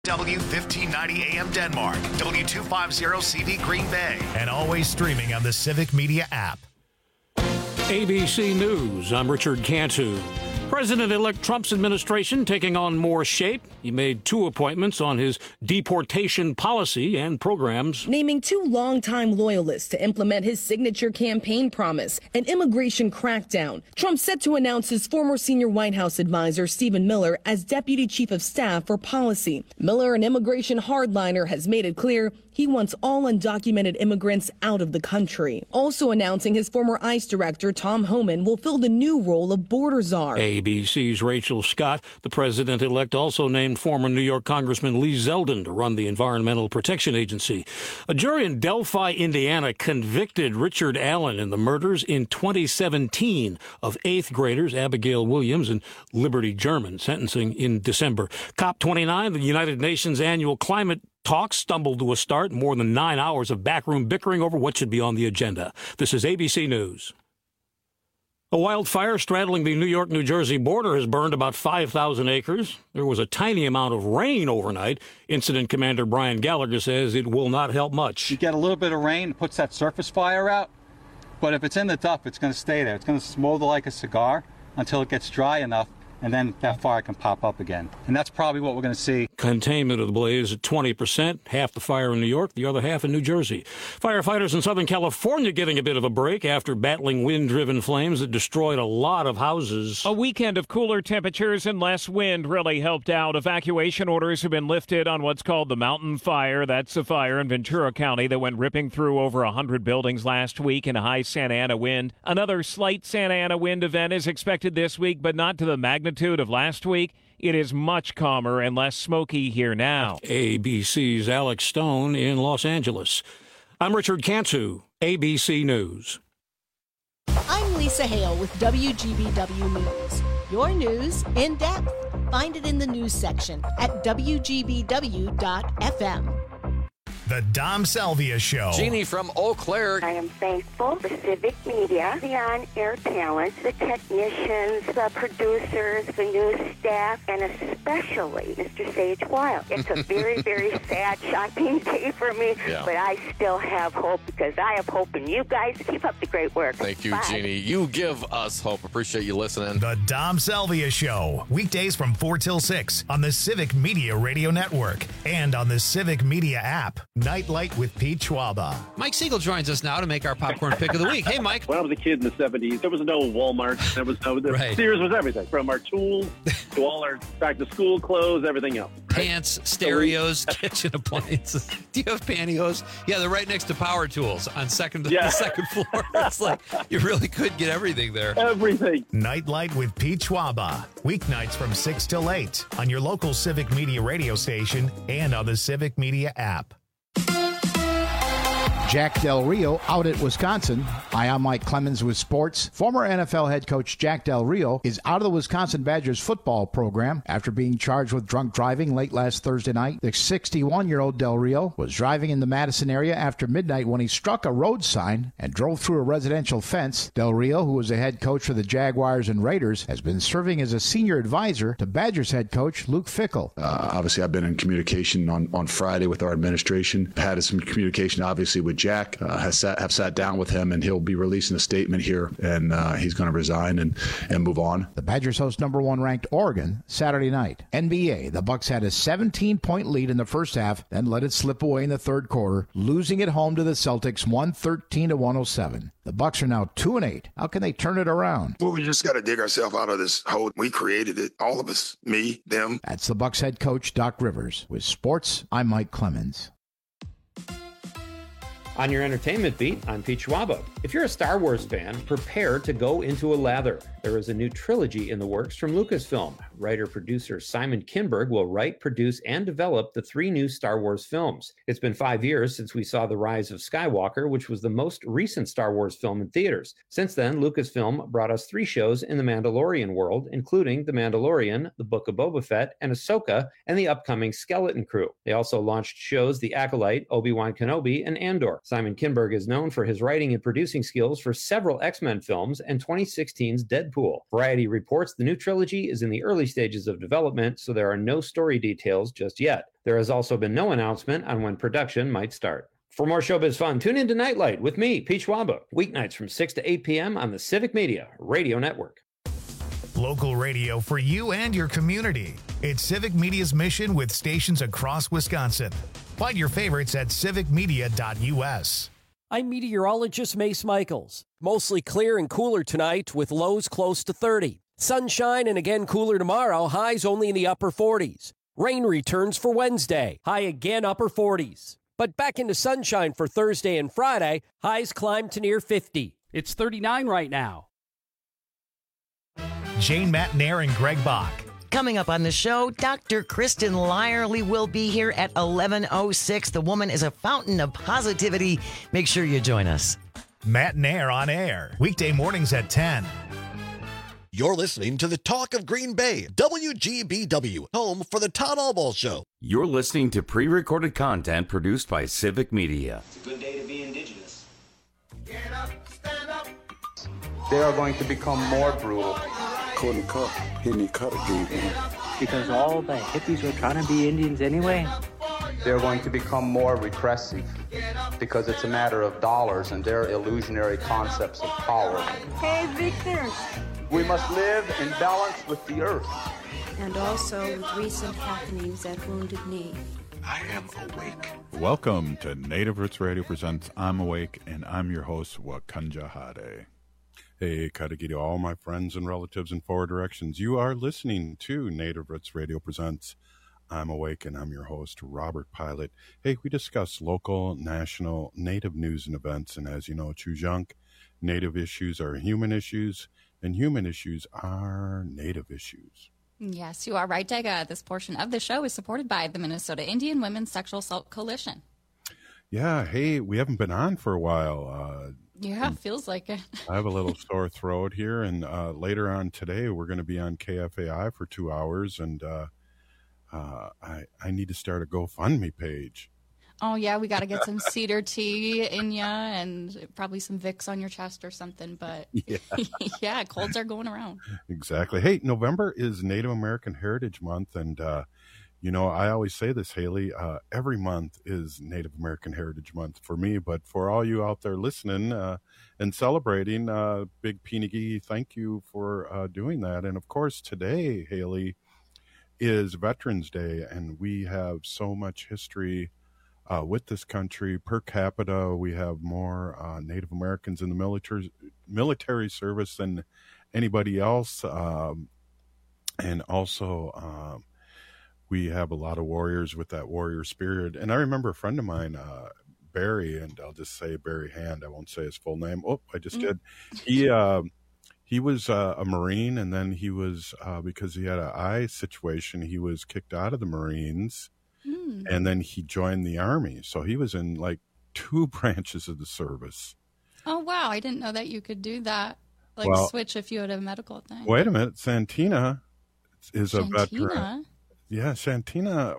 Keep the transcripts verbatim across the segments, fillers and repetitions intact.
W fifteen ninety A M Denmark, W two fifty C D Green Bay, and always streaming on the Civic Media app. A B C News, I'm Richard Cantu. President-elect Trump's administration taking on more shape. He made two appointments on his deportation policy and programs. Naming two longtime loyalists to implement his signature campaign promise, an immigration crackdown. Trump set to announce his former senior White House advisor, Stephen Miller, as deputy chief of staff for policy. Miller, an immigration hardliner, has made it clear he wants all undocumented immigrants out of the country. Also announcing his former ICE director, Tom Homan, will fill the new role of border czar. A B C's Rachel Scott. The president-elect also named former New York Congressman Lee Zeldin to run the Environmental Protection Agency. A jury in Delphi, Indiana, convicted Richard Allen in the murders in twenty seventeen of eighth graders Abigail Williams and Liberty German, sentencing in December. COP twenty-nine, the United Nations annual climate talks stumbled to a start. More than nine hours of backroom bickering over what should be on the agenda. This is A B C News. A wildfire straddling the New York-New Jersey border has burned about five thousand acres. There was a tiny amount of rain overnight. Incident Commander Brian Gallagher says it will not help much. You get a little bit of rain, puts that surface fire out, but if it's in the duct, it's going to stay there. It's going to smolder like a cigar until it gets dry enough, and then that fire can pop up again. And that's probably what we're going to see. Containment of the blaze at twenty percent, half the fire in New York, the other half in New Jersey. Firefighters in Southern California getting a bit of a break after battling wind-driven flames that destroyed a lot of houses. A weekend of cooler temperatures and less wind really helped out. Evacuation orders have been lifted on what's called the Mountain Fire. That's a fire in Ventura County that went ripping through over one hundred buildings last week in a high Santa Ana wind. Another slight Santa Ana wind event is expected this week, but not to the magnitude of last week. It is much calmer and less smoky here now. A B C's Alex Stone in Los Angeles. I'm Richard Cantu, A B C News. I'm Lisa Hale with W G B W News. Your news in depth. Find it in the news section at W G B W dot F M. The Dom Salvia Show. Jeannie from Eau Claire. I am thankful for Civic Media, the on-air talent, the technicians, the producers, the news staff, and especially Mister Sage Wild. It's a very, very sad, shocking day for me, yeah. But I still have hope because I have hope in you guys. Keep up the great work. Thank you, Bye. Jeannie. You give us hope. Appreciate you listening. The Dom Salvia Show. Weekdays from four till six on the Civic Media Radio Network and on the Civic Media app. Nightlight with Pete Schwaba. Mike Siegel joins us now to make our popcorn pick of the week. Hey, Mike. When I was a kid in the seventies, there was no Walmart. There was no, the right. Sears was everything, from our tools to all our back-to-school clothes, everything else. Pants, stereos, kitchen appliances. Do you have pantyhose? Yeah, they're right next to power tools on second yeah. the second floor. It's like you really could get everything there. Everything. Nightlight with Pete Schwaba. Weeknights from six till eight on your local Civic Media radio station and on the Civic Media app. Jack Del Rio out at Wisconsin. Hi, I'm Mike Clemens with sports. Former N F L head coach Jack Del Rio is out of the Wisconsin Badgers football program after being charged with drunk driving late last Thursday night. The sixty-one-year-old Del Rio was driving in the Madison area after midnight when he struck a road sign and drove through a residential fence. Del Rio, who was the head coach for the Jaguars and Raiders, has been serving as a senior advisor to Badgers head coach Luke Fickell. Uh, obviously, I've been in communication on, on Friday with our administration. Had some communication, obviously, with Jack. Uh, has sat, have sat down with him, and he'll be releasing a statement here, and uh, he's going to resign and, and move on. The Badgers host number one ranked Oregon Saturday night. N B A, the Bucks had a seventeen-point lead in the first half, then let it slip away in the third quarter, losing at home to the Celtics one thirteen to one oh seven. The Bucks are now two and eight. How can they turn it around? Well, we just got to dig ourselves out of this hole. We created it, all of us, me, them. That's the Bucks head coach Doc Rivers. With sports, I'm Mike Clemens. On your entertainment beat, I'm Pete Schwaba. If you're a Star Wars fan, prepare to go into a lather. There is a new trilogy in the works from Lucasfilm. Writer-producer Simon Kinberg will write, produce, and develop the three new Star Wars films. It's been five years since we saw The Rise of Skywalker, which was the most recent Star Wars film in theaters. Since then, Lucasfilm brought us three shows in the Mandalorian world, including The Mandalorian, The Book of Boba Fett, and Ahsoka, and the upcoming Skeleton Crew. They also launched shows The Acolyte, Obi-Wan Kenobi, and Andor. Simon Kinberg is known for his writing and producing skills for several X-Men films and twenty sixteen's Deadpool. Variety reports the new trilogy is in the early stages of development, so there are no story details just yet. There has also been no announcement on when production might start. For more showbiz fun, tune in to Nightlight with me, Pete Schwaba, weeknights from six to eight p.m. on the Civic Media Radio Network. Local radio for you and your community. It's Civic Media's mission with stations across Wisconsin. Find your favorites at civic media dot u s. I'm meteorologist Mace Michaels. Mostly clear and cooler tonight with lows close to thirty. Sunshine and again cooler tomorrow, highs only in the upper forties. Rain returns for Wednesday, high again upper forties. But back into sunshine for Thursday and Friday, highs climb to near fifty. It's thirty-nine right now. Jane Matnair and Greg Bach. Coming up on the show, Doctor Kristen Lyerly will be here at eleven oh six. The woman is a fountain of positivity. Make sure you join us. Matnair on air, weekday mornings at ten. You're listening to the Talk of Green Bay, W G B W, home for the Todd Allball Show. You're listening to pre-recorded content produced by Civic Media. It's a good day to be indigenous. Get up, stand up. They are going to become more brutal. Couldn't cut, hitting cut again. Because all the hippies were trying to be Indians anyway. They're going to become more repressive because it's a matter of dollars and their illusionary concepts of power. Hey, Victor. We must live in balance with the earth. And also with recent happenings at Wounded Knee. I am awake. Welcome to Native Roots Radio presents I'm Awake, and I'm your host, Wakanja Hade. Hey, Kadagi to all my friends and relatives in four directions. You are listening to Native Roots Radio presents I'm Awake, and I'm your host, Robert Pilot. Hey, we discuss local, national, Native news and events, and as you know, Chujunk, Native issues are human issues, and human issues are Native issues. Yes, you are right, Dega. This portion of the show is supported by the Minnesota Indian Women's Sexual Assault Coalition. Yeah, hey, we haven't been on for a while. Uh, yeah, feels like it. I have a little sore throat here, and uh, later on today, we're going to be on K F A I for two hours, and uh, uh, I, I need to start a GoFundMe page. Oh, yeah, we got to get some cedar tea in ya and probably some Vicks on your chest or something. But yeah, yeah colds are going around. Exactly. Hey, November is Native American Heritage Month. And, uh, you know, I always say this, Haley, uh, every month is Native American Heritage Month for me. But for all you out there listening uh, and celebrating, uh, Big Pinigi, thank you for uh, doing that. And, of course, today, Haley, is Veterans Day, and we have so much history Uh, with this country. Per capita, we have more uh, Native Americans in the military military service than anybody else, um, and also um, we have a lot of warriors with that warrior spirit. And I remember a friend of mine, uh, Barry, and I'll just say Barry Hand. I won't say his full name. Oh, I just did. He uh, he was uh, a Marine, and then he was uh, because he had an eye situation, he was kicked out of the Marines. Mm. And then he joined the Army. So he was in like two branches of the service. Oh, wow. I didn't know that you could do that. Like well, switch if you had a medical thing. Wait a minute. Santina is Shantina? a veteran. Yeah, Santina.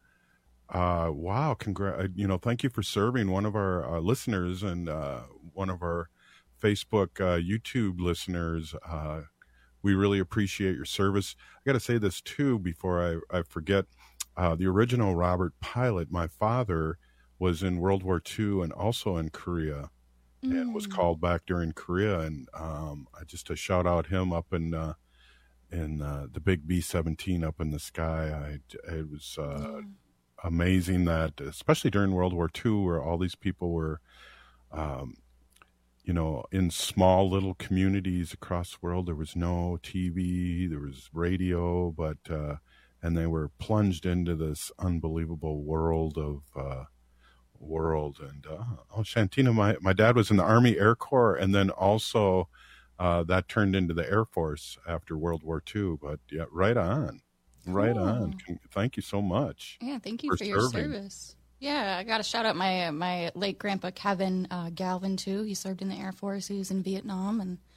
Uh, wow. Congrats. You know, thank you for serving one of our uh, listeners and uh, one of our Facebook, uh, YouTube listeners. Uh, we really appreciate your service. I got to say this too before I, I forget. Uh, the original Robert Pilot, my father, was in World War Two and also in Korea, mm. and was called back during Korea. And um, I just to shout out him up in uh, in uh, the big B seventeen up in the sky. I, it was uh, mm. amazing that, especially during World War Two, where all these people were, um, you know, in small little communities across the world. There was no T V, there was radio, but uh, and they were plunged into this unbelievable world of uh, world. And uh, oh, Shantina, my, my dad was in the Army Air Corps, and then also uh, that turned into the Air Force after World War Two. But yeah, right on, right cool. on. Thank you so much. Yeah, thank you for, for your service. Yeah, I got to shout out my my late grandpa Kevin uh, Galvin too. He served in the Air Force. He was in Vietnam, and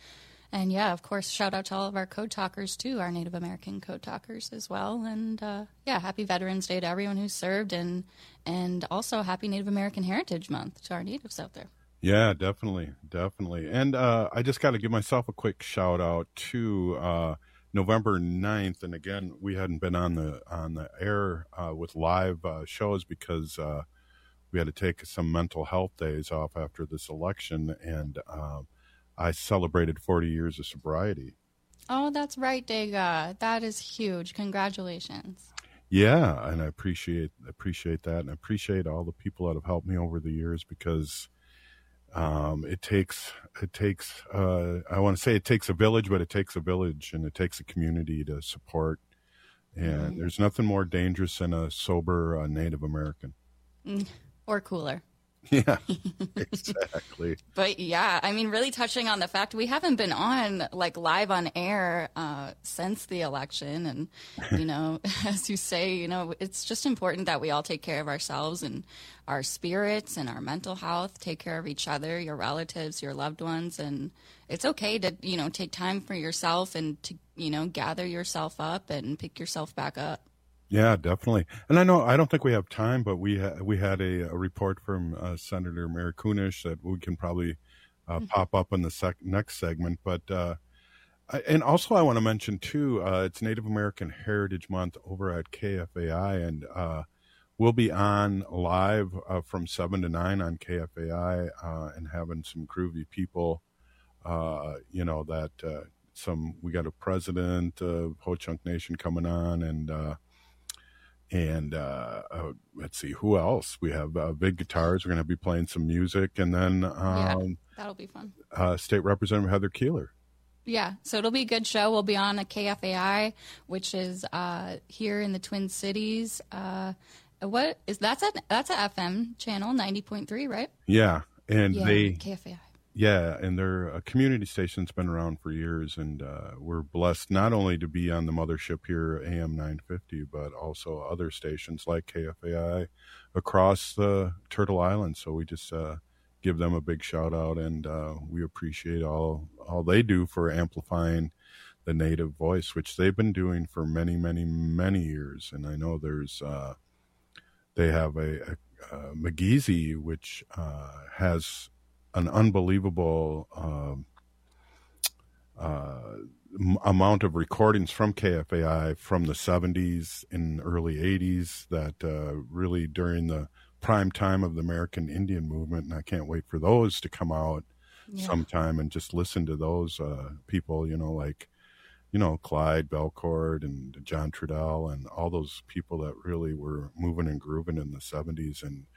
And yeah, of course, shout out to all of our code talkers too, our Native American code talkers as well. And uh, yeah, happy Veterans Day to everyone who's served, and and also happy Native American Heritage Month to our natives out there. Yeah, definitely, definitely. And uh, I just got to give myself a quick shout out to uh, November ninth. And again, we hadn't been on the on the air uh, with live uh, shows because uh, we had to take some mental health days off after this election, and uh, I celebrated forty years of sobriety. Oh, that's right, Dega. That is huge. Congratulations. Yeah, and I appreciate appreciate that, and I appreciate all the people that have helped me over the years, because um, it takes it takes uh, I want to say it takes a village, but it takes a village, and it takes a community to support. And mm. there's nothing more dangerous than a sober uh, Native American. Mm. Or cooler. Yeah, exactly. But yeah, I mean, really touching on the fact we haven't been on like live on air uh, since the election. And, you know, as you say, you know, it's just important that we all take care of ourselves and our spirits and our mental health, take care of each other, your relatives, your loved ones. And it's okay to, you know, take time for yourself and to, you know, gather yourself up and pick yourself back up. Yeah, definitely. And I know, I don't think we have time, but we ha- we had a, a report from uh, Senator Mary Kunesh that we can probably uh, mm-hmm. pop up in the sec- next segment. But uh, I, and also I want to mention too, uh, it's Native American Heritage Month over at K F A I, and uh, we'll be on live uh, from seven to nine on K F A I uh, and having some groovy people. Uh, you know that uh, some we got a president of Ho-Chunk Nation coming on, and. Uh, And uh, uh, let's see, who else? We have uh, big guitars. We're going to be playing some music. And then um, yeah, that'll be fun. Uh, State Representative Heather Keeler. Yeah, so it'll be a good show. We'll be on a K F A I, which is uh, here in the Twin Cities. Uh, what is that's a that's a F M channel, ninety point three, right? Yeah, and yeah, they K F A I. Yeah, and their uh, community station's been around for years, and uh, we're blessed not only to be on the mothership here, A M nine fifty, but also other stations like K F A I across the Turtle Island. So we just uh, give them a big shout out, and uh, we appreciate all all they do for amplifying the Native voice, which they've been doing for many, many, many years. And I know there's uh, they have a, a, a McGeezy, which uh, has an unbelievable uh, uh, m- amount of recordings from K F A I from the seventies and early eighties that uh, really during the prime time of the American Indian movement. And I can't wait for those to come out yeah. sometime and just listen to those uh, people, you know, like, you know, Clyde Belcourt and John Trudell and all those people that really were moving and grooving in the seventies. And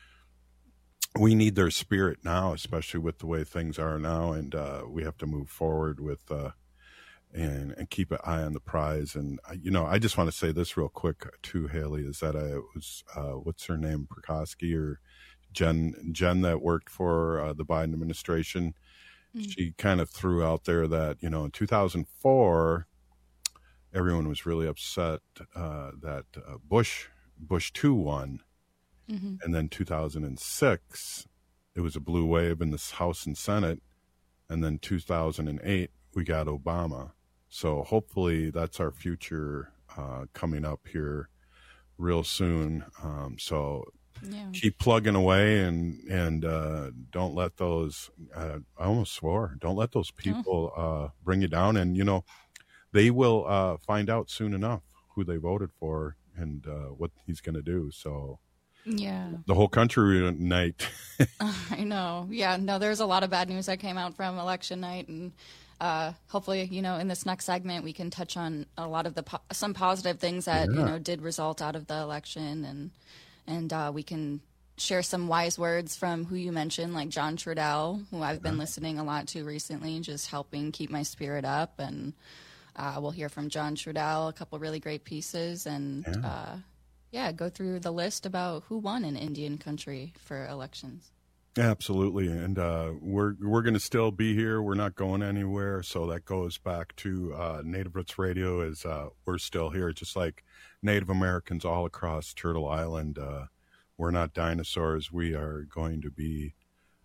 we need their spirit now, especially with the way things are now, and uh, we have to move forward with uh, and and keep an eye on the prize. And uh, you know, I just want to say this real quick too, Haley, is that I was uh, what's her name, Prikoski or Jen Jen that worked for uh, the Biden administration. Mm-hmm. She kind of threw out there that, you know, in two thousand four, everyone was really upset uh, that uh, Bush Bush two won. Mm-hmm. And then two thousand six, it was a blue wave in the House and Senate. And then two thousand eight, we got Obama. So hopefully that's our future uh, coming up here real soon. Um, so yeah. keep plugging away and and uh, don't let those, uh, I almost swore, don't let those people oh. uh, bring you down. And, you know, they will uh, find out soon enough who they voted for and uh, what he's going to do. So. Yeah. The whole country night. I know. Yeah. No, there's a lot of bad news that came out from election night. And uh, hopefully, you know, in this next segment, we can touch on a lot of the po- some positive things that, yeah. you know, did result out of the election. And and uh, we can share some wise words from who you mentioned, like John Trudell, who I've been listening a lot to recently, just helping keep my spirit up. And uh, we'll hear from John Trudell, a couple really great pieces. And yeah. Uh, Yeah, go through the list about who won in Indian country for elections. Absolutely, and uh, we're we're going to still be here. We're not going anywhere. So that goes back to uh, Native Roots Radio. Is uh, we're still here, just like Native Americans all across Turtle Island. Uh, we're not dinosaurs. We are going to be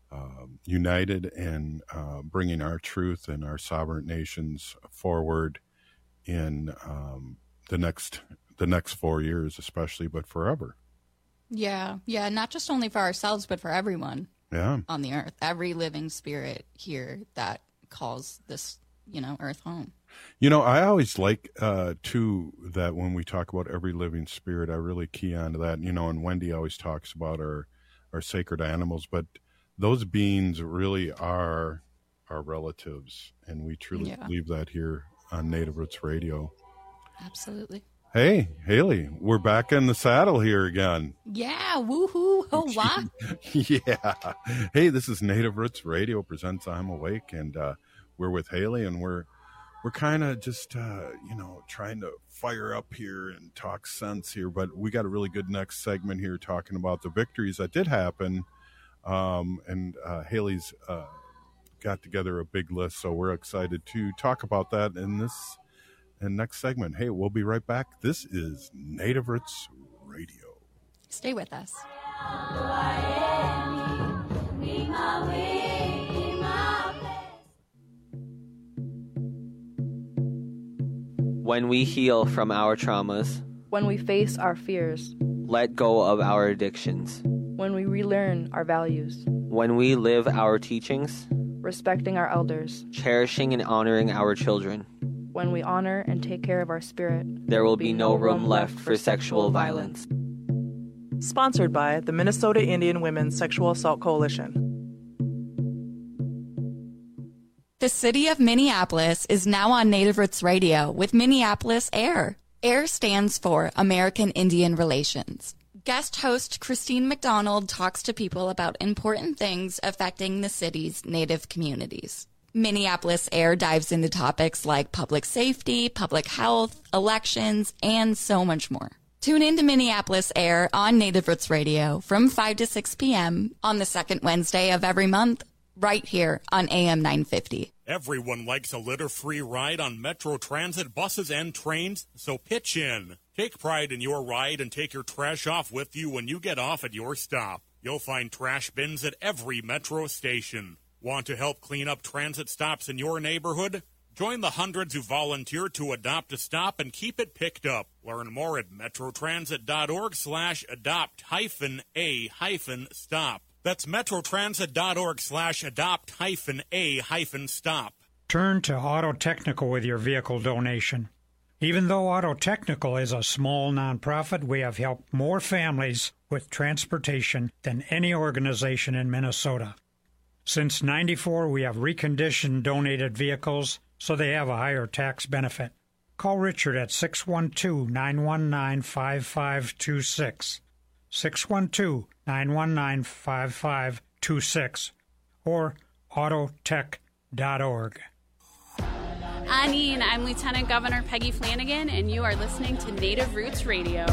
uh, united in uh, bringing our truth and our sovereign nations forward in um, the next the next four years, especially, but forever. Yeah, yeah, not just only for ourselves, but for everyone. Yeah. On the earth, every living spirit here that calls this, you know, earth home. You know, I always like, uh, too, that when we talk about every living spirit, I really key onto that. You know, and Wendy always talks about our, our sacred animals, but those beings really are our relatives, and we truly Yeah. believe that here on Native Roots Radio. Absolutely. Hey, Haley, we're back in the saddle here again. Yeah, woohoo, oh, wow. Yeah. Hey, this is Native Roots Radio presents I'm Awake, and uh, we're with Haley, and we're we're kind of just, uh, you know, trying to fire up here and talk sense here, but we got a really good next segment here talking about the victories that did happen, um, and uh, Haley's uh, got together a big list, so we're excited to talk about that in this and next segment. Hey, we'll be right back. This is Native Roots Radio. Stay with us. When we heal from our traumas, when we face our fears, let go of our addictions, when we relearn our values, when we live our teachings, respecting our elders, cherishing and honoring our children, when we honor and take care of our spirit, there will be no room left for sexual violence. Sponsored by the Minnesota Indian Women's Sexual Assault Coalition. The city of Minneapolis is now on Native Roots Radio with Minneapolis AIR. AIR stands for American Indian Relations. Guest host Christine McDonald talks to people about important things affecting the city's Native communities. Minneapolis AIR dives into topics like public safety, public health, elections, and so much more. Tune in to Minneapolis AIR on Native Roots Radio from five to six p.m. on the second Wednesday of every month, right here on A M nine fifty. Everyone likes a litter-free ride on Metro Transit buses and trains, so pitch in. Take pride in your ride and take your trash off with you when you get off at your stop. You'll find trash bins at every Metro station. Want to help clean up transit stops in your neighborhood? Join the hundreds who volunteer to adopt a stop and keep it picked up. Learn more at metrotransit.org slash adopt hyphen a hyphen stop. That's metrotransit.org slash adopt hyphen a hyphen stop. Turn to Auto Technical with your vehicle donation. Even though Auto Technical is a small nonprofit, we have helped more families with transportation than any organization in Minnesota. Since ninety-four, we have reconditioned donated vehicles so they have a higher tax benefit. Call Richard at six one two, nine one nine, five five two six, six one two, nine one nine, five five two six, or autotech dot org. Anine, I'm Lieutenant Governor Peggy Flanagan, and you are listening to Native Roots Radio.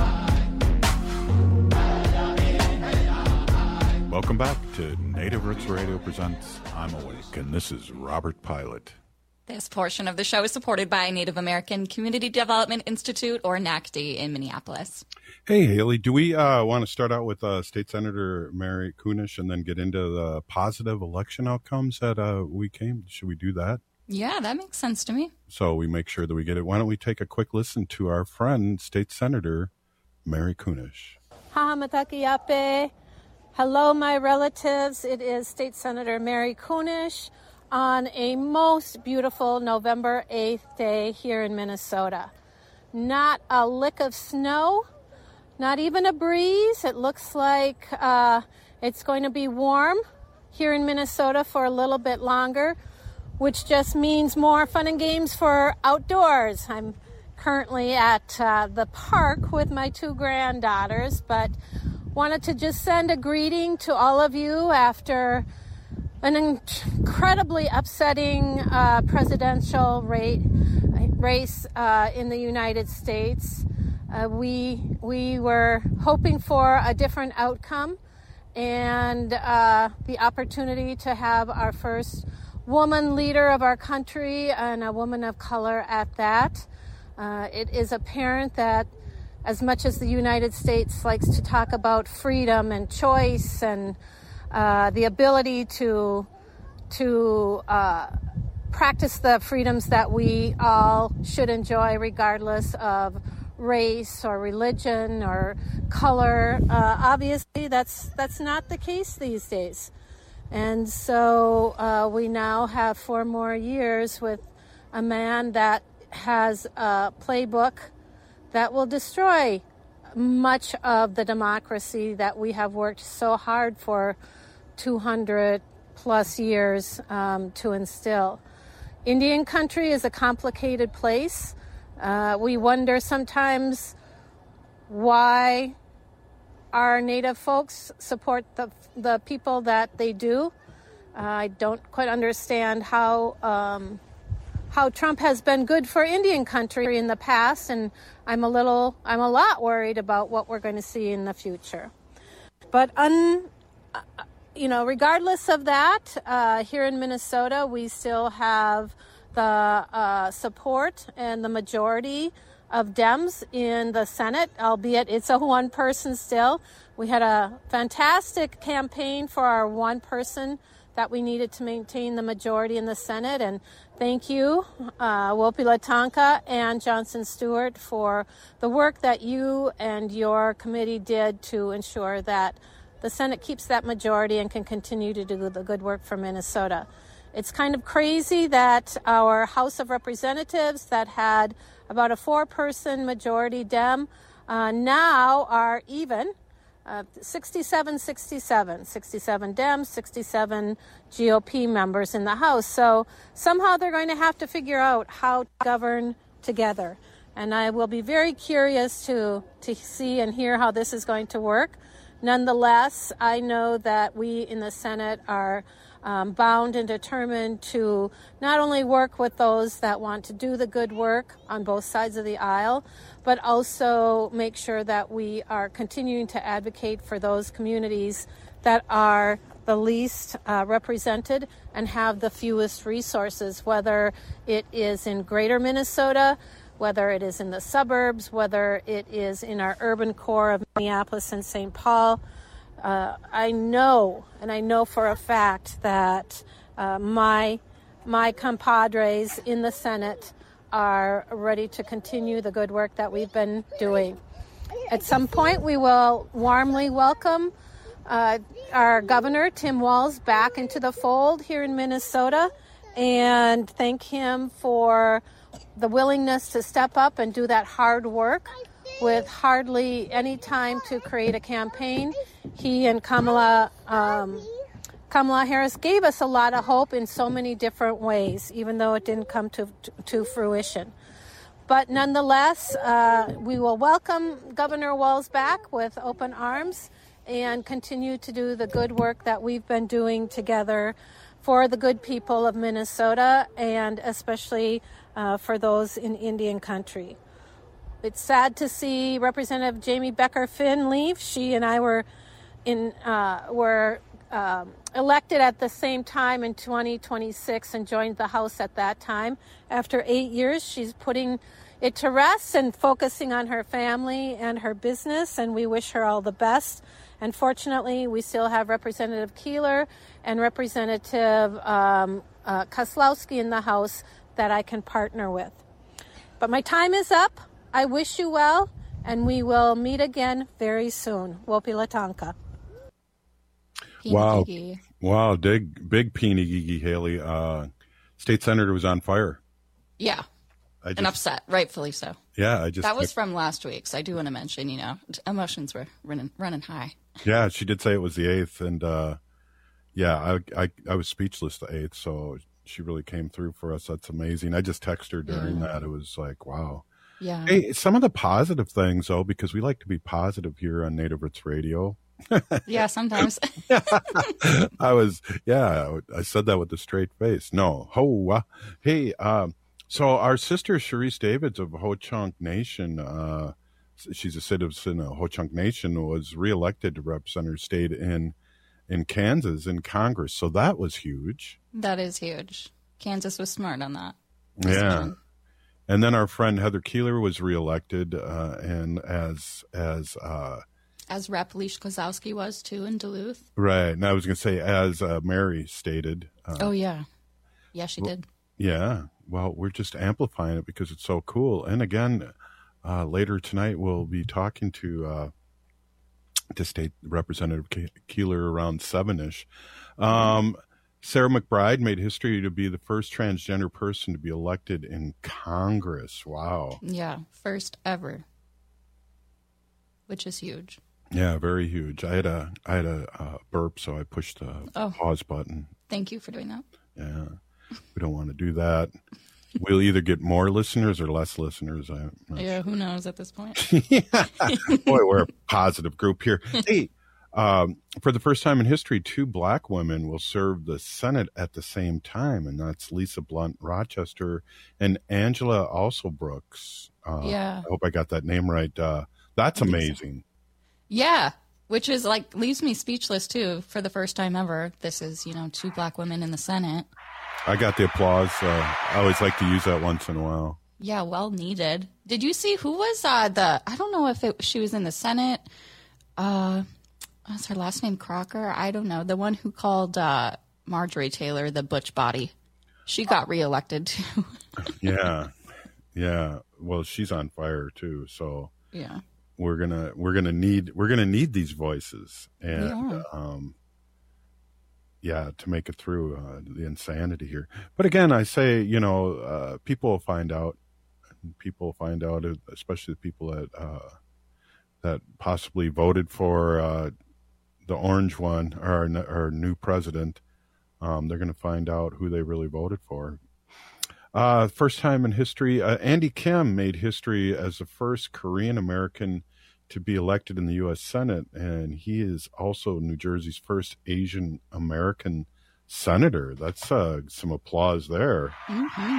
Welcome back to Native Roots Radio presents I'm Awake, and this is Robert Pilot. This portion of the show is supported by Native American Community Development Institute, or N A C D, in Minneapolis. Hey, Haley, do we uh, want to start out with uh, State Senator Mary Kunesh and then get into the positive election outcomes that uh, we came? Should we do that? Yeah, that makes sense to me. So we make sure that we get it. Why don't we take a quick listen to our friend, State Senator Mary Kunesh. Hahamatakiape. Hello, my relatives. It is State Senator Mary Kunesh on a most beautiful November eighth day here in Minnesota. Not a lick of snow, not even a breeze. It looks like uh, it's going to be warm here in Minnesota for a little bit longer, which just means more fun and games for outdoors. I'm currently at uh, the park with my two granddaughters, but wanted to just send a greeting to all of you after an incredibly upsetting uh, presidential rate, race uh, in the United States. Uh, we we were hoping for a different outcome and uh, the opportunity to have our first woman leader of our country, and a woman of color at that. Uh, it is apparent that as much as the United States likes to talk about freedom and choice and uh, the ability to to uh, practice the freedoms that we all should enjoy, regardless of race or religion or color. Uh, obviously, that's that's not the case these days. And so uh, we now have four more years with a man that has a playbook that will destroy much of the democracy that we have worked so hard for two hundred plus years um, to instill. Indian country is a complicated place. Uh, we wonder sometimes why our Native folks support the the people that they do. Uh, I don't quite understand how um, how Trump has been good for Indian country in the past, and I'm a little, I'm a lot worried about what we're going to see in the future. But un, you know, regardless of that, uh, here in Minnesota, we still have the uh, support and the majority of Dems in the Senate, albeit it's a one person still. We had a fantastic campaign for our one person that we needed to maintain the majority in the Senate. And thank you, uh, Wopila Tonka and Johnson Stewart, for the work that you and your committee did to ensure that the Senate keeps that majority and can continue to do the good work for Minnesota. It's kind of crazy that our House of Representatives that had about a four-person majority Dem uh, now are even, uh, sixty-seven sixty-seven, sixty-seven Dems, sixty-seven G O P members in the House. So somehow they're going to have to figure out how to govern together. And I will be very curious to, to see and hear how this is going to work. Nonetheless, I know that we in the Senate are Um, bound and determined to not only work with those that want to do the good work on both sides of the aisle, but also make sure that we are continuing to advocate for those communities that are the least uh, represented and have the fewest resources, whether it is in greater Minnesota, whether it is in the suburbs, whether it is in our urban core of Minneapolis and Saint Paul. Uh, I know, and I know for a fact that uh, my my compadres in the Senate are ready to continue the good work that we've been doing. At some point, we will warmly welcome uh, our governor, Tim Walz, back into the fold here in Minnesota and thank him for the willingness to step up and do that hard work with hardly any time to create a campaign. He and Kamala um, Kamala Harris gave us a lot of hope in so many different ways, even though it didn't come to, to, to fruition. But nonetheless, uh, we will welcome Governor Walz back with open arms and continue to do the good work that we've been doing together for the good people of Minnesota, and especially uh, for those in Indian country. It's sad to see Representative Jamie Becker Finn leave. She and I were in uh, were um, elected at the same time in twenty twenty-six and joined the House at that time. After eight years, she's putting it to rest and focusing on her family and her business, and we wish her all the best. And fortunately, we still have Representative Keeler and Representative um, uh, Koslowski in the House that I can partner with. But my time is up. I wish you well, and we will meet again very soon. Wopila Tonka. Wow. Wow, big, big peeny gigi, Haley. Uh, State Senator was on fire. Yeah. I just, and upset, rightfully so. Yeah, I just... That was from last week, so I do want to mention, you know, emotions were running, running high. Yeah, she did say it was the eighth, and uh, yeah, I, I I was speechless the eighth, so she really came through for us. That's amazing. I just texted her during yeah. that. It was like, wow. Yeah. Hey, some of the positive things, though, because we like to be positive here on Native Roots Radio. Yeah, sometimes. I was, yeah, I said that with a straight face. No, ho, uh, hey, um, so our sister Sharice Davids of Ho-Chunk Nation, uh, she's a citizen of Ho-Chunk Nation, was reelected to represent her state in in Kansas in Congress. So that was huge. That is huge. Kansas was smart on that. Yeah. And then our friend Heather Keeler was reelected uh, and as as uh, As Rep Leash Kozlowski was, too, in Duluth. Right. And I was going to say, as uh, Mary stated. Uh, oh, yeah. Yeah, she well, did. Yeah. Well, we're just amplifying it because it's so cool. And again, uh, later tonight, we'll be talking to, uh, to State Representative Keeler around seven-ish. Um, Sarah McBride made history to be the first transgender person to be elected in Congress. Wow. Yeah, first ever, which is huge. Yeah, very huge. I had a I had a uh, burp, so I pushed the oh. pause button. Thank you for doing that. Yeah, we don't want to do that. We'll either get more listeners or less listeners. I, yeah, who knows at this point? yeah. Boy, we're a positive group here. Hey, um, for the first time in history, two black women will serve the Senate at the same time, and that's Lisa Blunt Rochester and Angela Alsobrooks. Uh, yeah. I hope I got that name right. Uh, that's amazing. Yeah, which is like leaves me speechless too. For the first time ever, this is, you know, two black women in the Senate. I got the applause. Uh, I always like to use that once in a while. Yeah, well needed. Did you see who was uh, the? I don't know if it, she was in the Senate. Uh, what's her last name? Crocker. I don't know. The one who called uh, Marjorie Taylor the butch body. She got reelected too. yeah, yeah. Well, she's on fire too. So yeah. We're gonna we're gonna need we're gonna need these voices and um, yeah, to make it through uh, the insanity here. But again, I say, you know, uh, people will find out. People will find out, especially the people that uh, that possibly voted for uh, the orange one, our our new president. Um, they're going to find out who they really voted for. Uh, first time in history, uh, Andy Kim made history as the first Korean American to be elected in the U S Senate, and he is also New Jersey's first Asian American senator. That's uh, some applause there. Mm-hmm.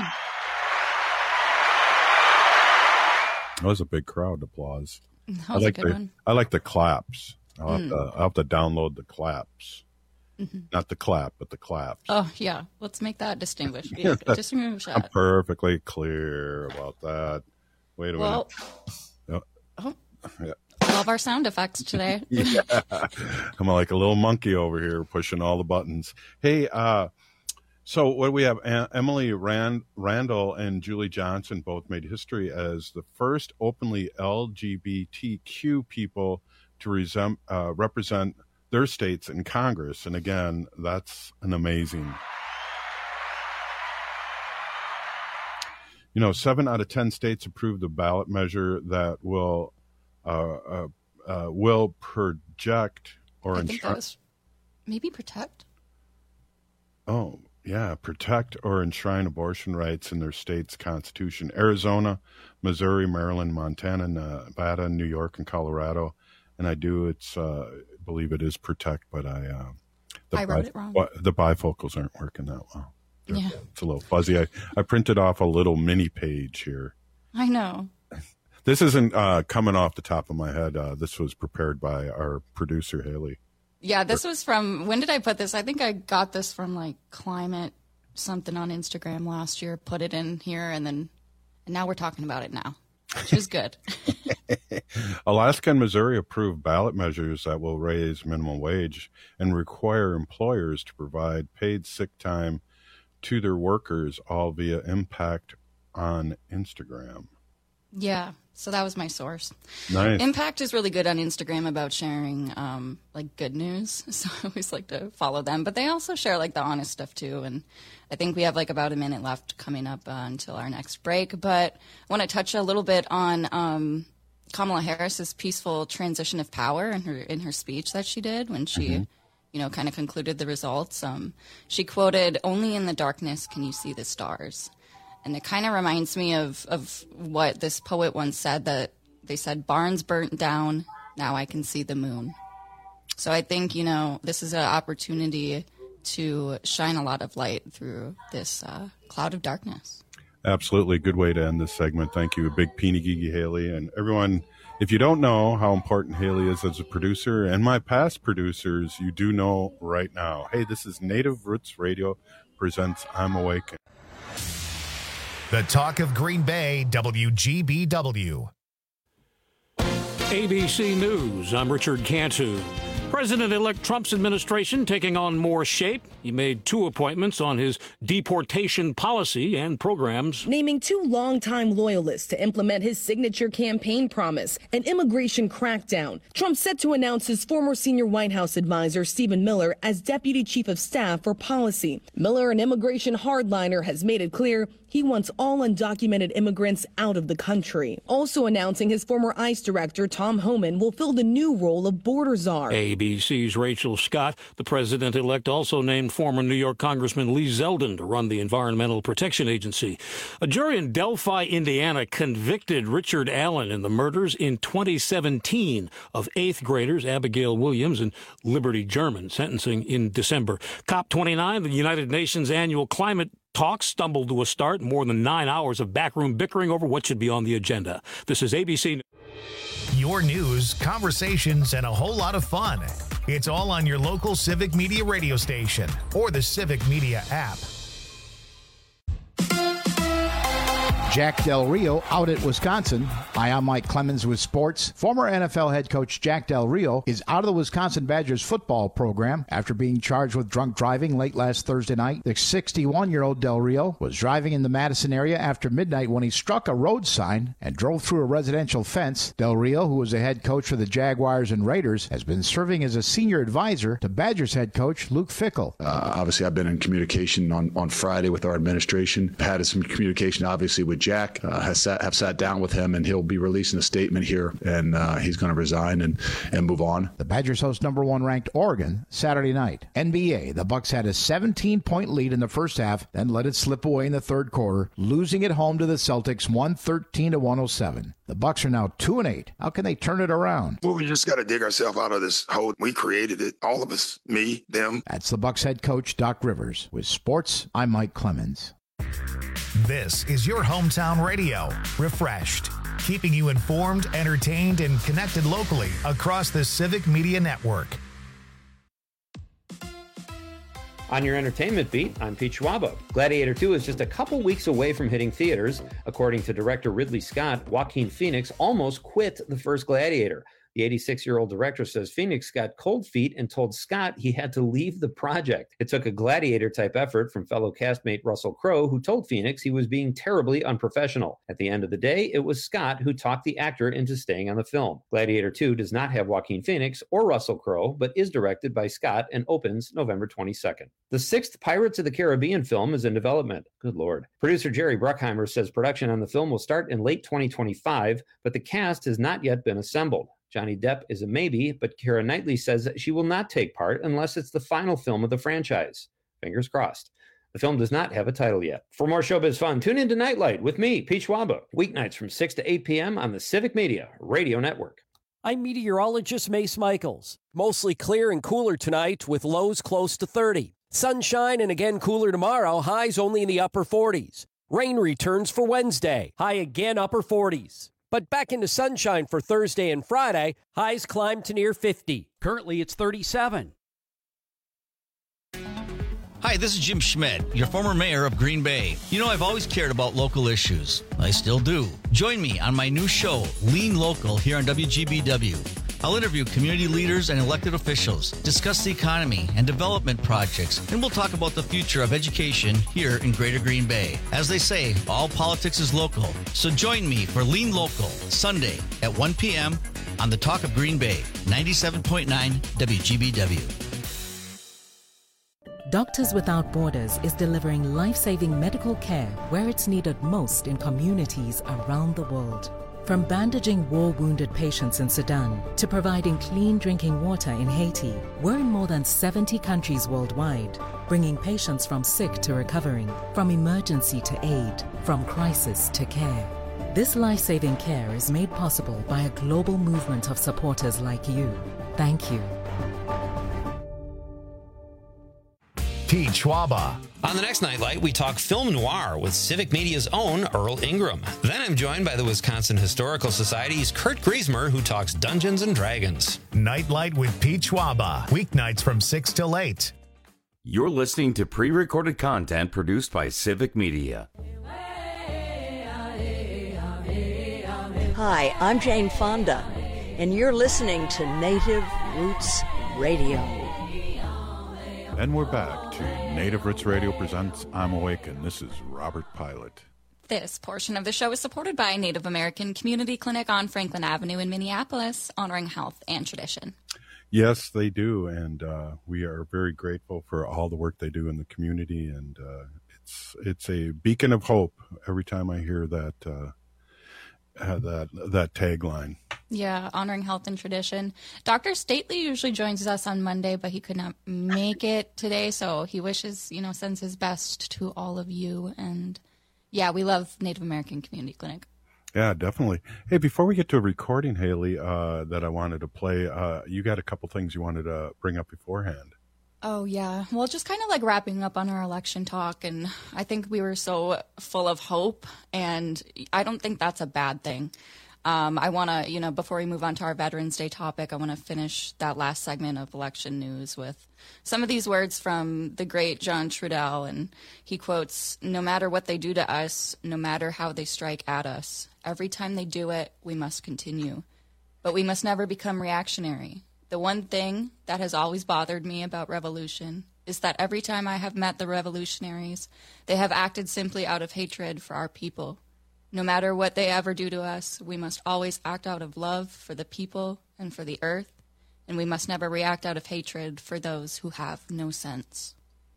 That was a big crowd applause. That I was like a good the one. I like the claps. I'll, Mm. have to, I'll have to download the claps. Mm-hmm. Not the clap, but the claps. Oh yeah, let's make that distinguished. Yeah, distinguish I'm that. perfectly clear about that. Wait a Well, minute. oh, Yeah. love our sound effects today. Yeah. I'm like a little monkey over here pushing all the buttons. Hey, uh, so what do we have? A- Emily Rand- Randall and Julie Johnson both made history as the first openly L G B T Q people to resem- uh, represent their states in Congress. And again, that's an amazing. You know, seven out of ten states approved the ballot measure that will uh, uh, uh, will project or I think ensure. that was maybe protect. Oh, yeah, protect or enshrine abortion rights in their state's constitution. Arizona, Missouri, Maryland, Montana, Nevada, New York, and Colorado. And I do, it's, uh, I believe it is protect, but I, uh, the, I wrote it wrong. the bifocals aren't working that well. They're, Yeah. It's a little fuzzy. I, I printed off a little mini page here. I know. This isn't uh, coming off the top of my head. Uh, this was prepared by our producer, Haley. Yeah, this was from, when did I put this? I think I got this from like Climate something on Instagram last year, put it in here, and then and now we're talking about it now, which is good. Alaska and Missouri approved ballot measures that will raise minimum wage and require employers to provide paid sick time to their workers, all via Impact on Instagram. Yeah, so that was my source. Nice. Impact is really good on Instagram about sharing um, like good news, so I always like to follow them. But they also share like the honest stuff too. And I think we have like about a minute left coming up uh, until our next break. But I want to touch a little bit on um, Kamala Harris's peaceful transition of power in her in her speech that she did when she, mm-hmm. you know, kind of concluded the results. Um, she quoted, "Only in the darkness can you see the stars." And it kind of reminds me of, of what this poet once said, that they said, "Barns burnt down, now I can see the moon." So I think, you know, this is an opportunity to shine a lot of light through this uh, cloud of darkness. Absolutely. Good way to end this segment. Thank you. A big peeny gigi Haley. And everyone, if you don't know how important Haley is as a producer and my past producers, you do know right now. Hey, this is Native Roots Radio presents I'm Awake. The Talk of Green Bay, W G B W. A B C News, I'm Richard Cantu. President-elect Trump's administration taking on more shape. He made two appointments on his deportation policy and programs. Naming two longtime loyalists to implement his signature campaign promise, an immigration crackdown. Trump set to announce his former senior White House advisor, Stephen Miller, as deputy chief of staff for policy. Miller, an immigration hardliner, has made it clear he wants all undocumented immigrants out of the country. Also announcing his former ICE director, Tom Homan, will fill the new role of border czar. A B C's Rachel Scott. The president-elect also named former New York Congressman Lee Zeldin to run the Environmental Protection Agency. A jury in Delphi, Indiana, convicted Richard Allen in the murders in twenty seventeen of eighth graders Abigail Williams and Liberty German, sentencing in December. COP twenty-nine, the United Nations annual climate talks, stumbled to a start. More than nine hours of backroom bickering over what should be on the agenda. This is A B C. Your news, conversations, and a whole lot of fun. It's all on your local Civic Media radio station or the Civic Media app. Jack Del Rio out at Wisconsin. Hi, I'm Mike Clemens with sports. Former N F L head coach Jack Del Rio is out of the Wisconsin Badgers football program after being charged with drunk driving late last Thursday night. The sixty-one-year-old Del Rio was driving in the Madison area after midnight when he struck a road sign and drove through a residential fence. Del Rio, who was a head coach for the Jaguars and Raiders, has been serving as a senior advisor to Badgers head coach Luke Fickell. Uh, obviously, I've been in communication on, on Friday with our administration. Had some communication, obviously, with Jack. Uh, has sat, have sat down with him, and he'll be releasing a statement here, and uh, he's going to resign and, and move on. The Badgers host number one ranked Oregon Saturday night. N B A, the Bucks had a seventeen-point lead in the first half, then let it slip away in the third quarter, losing at home to the Celtics one thirteen to one oh seven. The Bucks are now two and eight. How can they turn it around? Well, we just got to dig ourselves out of this hole. We created it, all of us, me, them. That's the Bucks head coach Doc Rivers. With sports, I'm Mike Clemens. This is your hometown radio, refreshed, keeping you informed, entertained, and connected locally across the Civic Media Network. On your entertainment beat, I'm Pete Schwaba. Gladiator two is just a couple weeks away from hitting theaters. According to director Ridley Scott, Joaquin Phoenix almost quit the first Gladiator. The eighty-six-year-old director says Phoenix got cold feet and told Scott he had to leave the project. It took a Gladiator-type effort from fellow castmate Russell Crowe, who told Phoenix he was being terribly unprofessional. At the end of the day, it was Scott who talked the actor into staying on the film. Gladiator two does not have Joaquin Phoenix or Russell Crowe, but is directed by Scott and opens November twenty-second. The sixth Pirates of the Caribbean film is in development. Good Lord. Producer Jerry Bruckheimer says production on the film will start in late twenty twenty-five, but the cast has not yet been assembled. Johnny Depp is a maybe, but Keira Knightley says that she will not take part unless it's the final film of the franchise. Fingers crossed. The film does not have a title yet. For more showbiz fun, tune into Nightlight with me, Pete Schwaba, weeknights from six to eight p.m. on the Civic Media Radio Network. I'm meteorologist Mace Michaels. Mostly clear and cooler tonight with lows close to thirty. Sunshine and again cooler tomorrow, highs only in the upper forties. Rain returns for Wednesday, high again upper forties. But back into sunshine for Thursday and Friday, highs climb to near fifty. Currently, it's thirty-seven. Hi, this is Jim Schmidt, your former mayor of Green Bay. You know, I've always cared about local issues. I still do. Join me on my new show, Lean Local, here on W G B W. I'll interview community leaders and elected officials, discuss the economy and development projects, and we'll talk about the future of education here in Greater Green Bay. As they say, all politics is local. So join me for Lean Local, Sunday at one p.m. on the Talk of Green Bay, ninety-seven point nine W G B W. Doctors Without Borders is delivering life-saving medical care where it's needed most in communities around the world. From bandaging war-wounded patients in Sudan to providing clean drinking water in Haiti, we're in more than seventy countries worldwide, bringing patients from sick to recovering, from emergency to aid, from crisis to care. This life-saving care is made possible by a global movement of supporters like you. Thank you. Pete Schwaba. On the next Nightlight, we talk film noir with Civic Media's own Earl Ingram. Then I'm joined by the Wisconsin Historical Society's Kurt Griesmer, who talks Dungeons and Dragons. Nightlight with Pete Schwaba, weeknights from six till eight. You're listening to pre-recorded content produced by Civic Media. Hi, I'm Jane Fonda. and you're listening to Native Roots Radio. And we're back to Native Roots Radio presents I'm Awakened. This is Robert Pilot. This portion of the show is supported by Native American Community Clinic on Franklin Avenue in Minneapolis, honoring health and tradition. Yes, they do, and uh, we are very grateful for all the work they do in the community, and uh, it's it's a beacon of hope every time I hear that uh, uh, that that tagline. Yeah, honoring health and tradition. Doctor Stately usually joins us on Monday, but he could not make it today, so he wishes, you know, sends his best to all of you. And yeah, we love Native American Community Clinic. Yeah, definitely. Hey, before we get to a recording, Haley, uh, that I wanted to play, uh, you got a couple things you wanted to bring up beforehand. Oh, yeah. Well, just kind of like wrapping up on our election talk, and I think we were so full of hope, and I don't think that's a bad thing. Um, I want to, you know, before we move on to our Veterans Day topic, I want to finish that last segment of election news with some of these words from the great John Trudell. And he quotes, "No matter what they do to us, no matter how they strike at us, every time they do it, we must continue. But we must never become reactionary. The one thing that has always bothered me about revolution is that every time I have met the revolutionaries, they have acted simply out of hatred for our people. No matter what they ever do to us, we must always act out of love for the people and for the earth, and we must never react out of hatred for those who have no sense."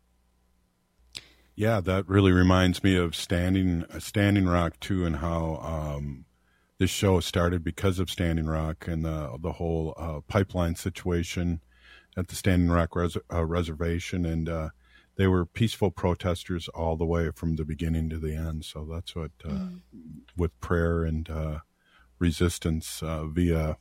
Yeah, that really reminds me of Standing Standing Rock too, and how um, this show started because of Standing Rock and the the whole uh, pipeline situation at the Standing Rock res- uh, reservation, and uh, they were peaceful protesters all the way from the beginning to the end. So that's what, uh, mm. with prayer and uh, resistance uh, via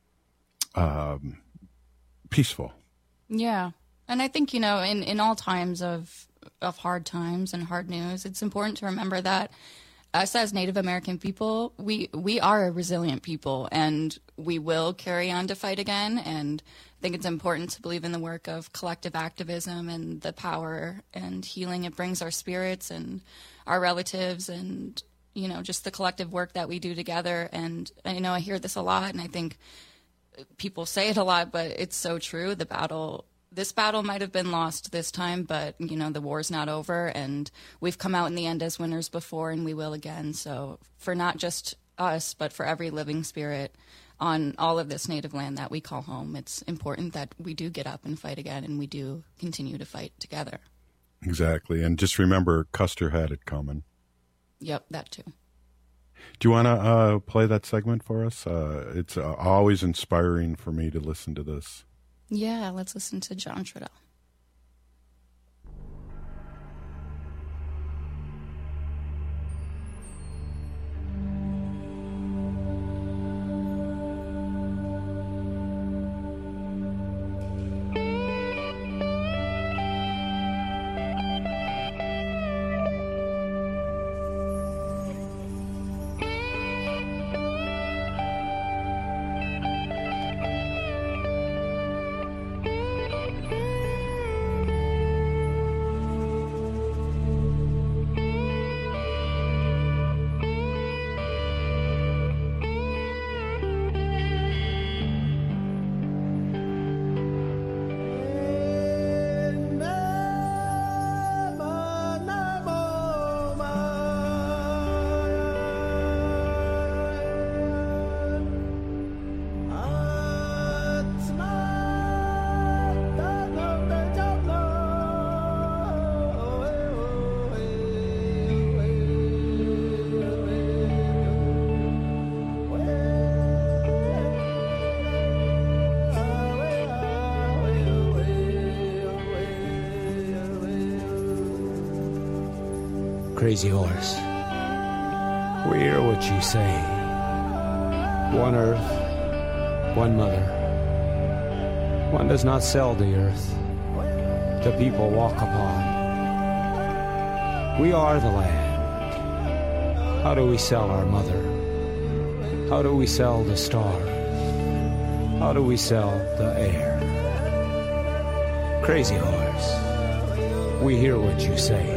um, peaceful. Yeah. And I think, you know, in, in all times of, of hard times and hard news, it's important to remember that us as Native American people, we, we are a resilient people, and we will carry on to fight again. And I think it's important to believe in the work of collective activism and the power and healing it brings our spirits and our relatives, and, you know, just the collective work that we do together. And I know I hear this a lot, and I think people say it a lot, but it's so true. The battle, this battle might have been lost this time, but, you know, the war's not over, and we've come out in the end as winners before, and we will again. So for not just us, but for every living spirit on all of this native land that we call home, it's important that we do get up and fight again, and we do continue to fight together. Exactly. And just remember, Custer had it coming. Yep, that too. Do you want to uh, play that segment for us? Uh, it's uh, always inspiring for me to listen to this. Yeah, let's listen to John Trudell. Crazy horse, we hear what you say. One earth, one mother. One does not sell the earth the people walk upon. We are the land. How do we sell our mother? How do we sell the stars? How do we sell the air? Crazy horse, we hear what you say.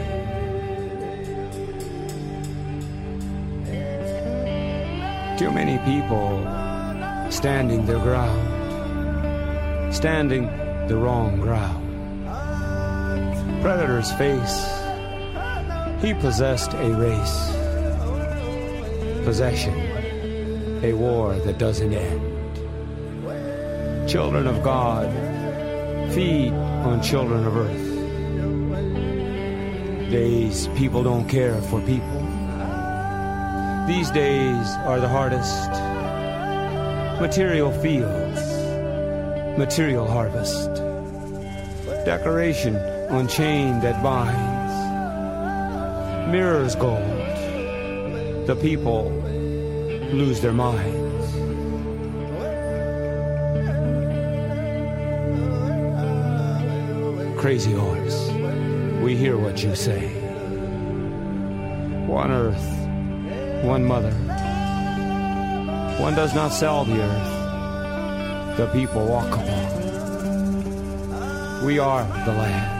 Too many people standing their ground, standing the wrong ground. Predator's face, he possessed a race, possession, a war that doesn't end. Children of God feed on children of earth. Days people don't care for people. These days are the hardest. Material fields, material harvest. Decoration on chain that binds. Mirrors gold. The people lose their minds. Crazy horse, we hear what you say. One earth, one mother. One does not sell the earth. The people walk upon. We are the land.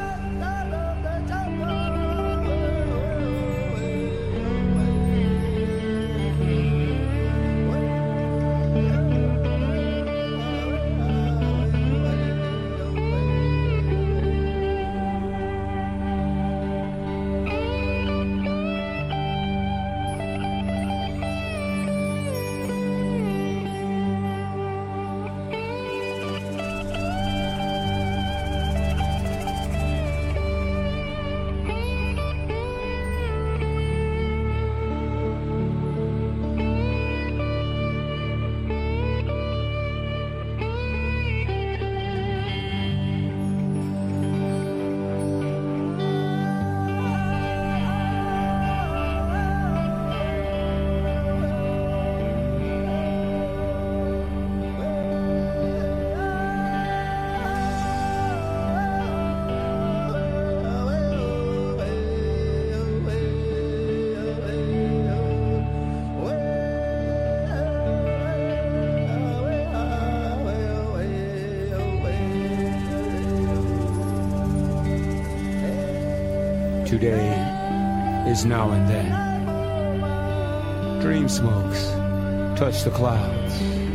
Today is now and then. Dream smokes touch the clouds.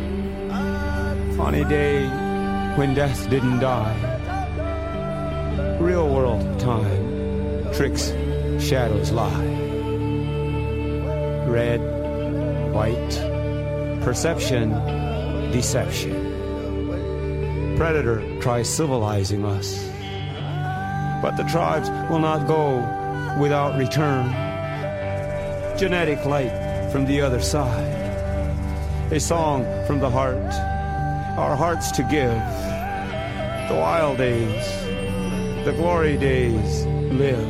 On a day when death didn't die. Real world time, tricks, shadows lie. Red, white, perception, deception. Predator tries civilizing us. But the tribes will not go without return. Genetic light from the other side. A song from the heart, our hearts to give. The wild days, the glory days live.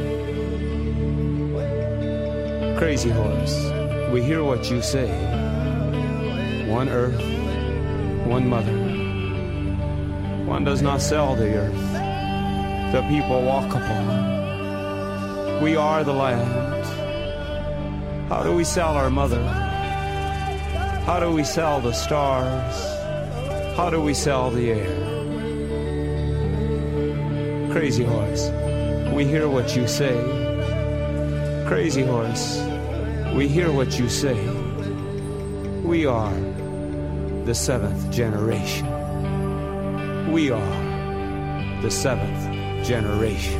Crazy horse, we hear what you say. One earth, one mother. One does not sell the earth. The people walk upon. We are the land. How do we sell our mother? How do we sell the stars? How do we sell the air? Crazy horse, we hear what you say. Crazy horse, we hear what you say. We are the seventh generation. We are the seventh generation.